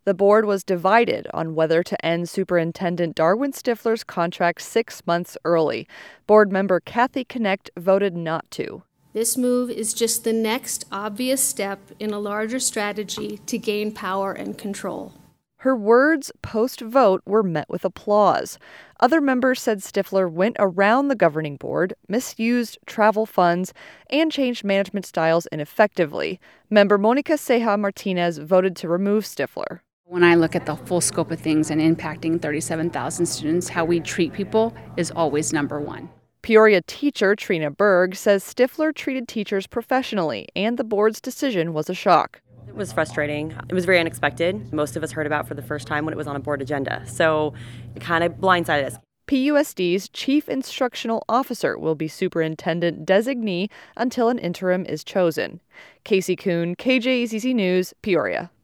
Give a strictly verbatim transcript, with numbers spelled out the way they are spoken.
The board was divided on whether to end Superintendent Darwin Stifler's contract six months early. Board member Kathy Knecht voted not to. This move is just the next obvious step in a larger strategy to gain power and control. Her words post-vote were met with applause. Other members said Stifler went around the governing board, misused travel funds, and changed management styles ineffectively. Member Monica Ceja Martinez voted to remove Stifler. When I look at the full scope of things and impacting thirty-seven thousand students, how we treat people is always number one. Peoria teacher Trina Berg says Stifler treated teachers professionally, and the board's decision was a shock. It was frustrating. It was very unexpected. Most of us heard about it for the first time when it was on a board agenda, so it kind of blindsided us. P U S D's chief instructional officer will be superintendent designee until an interim is chosen. Casey Kuhn, K J E Z Z News, Peoria.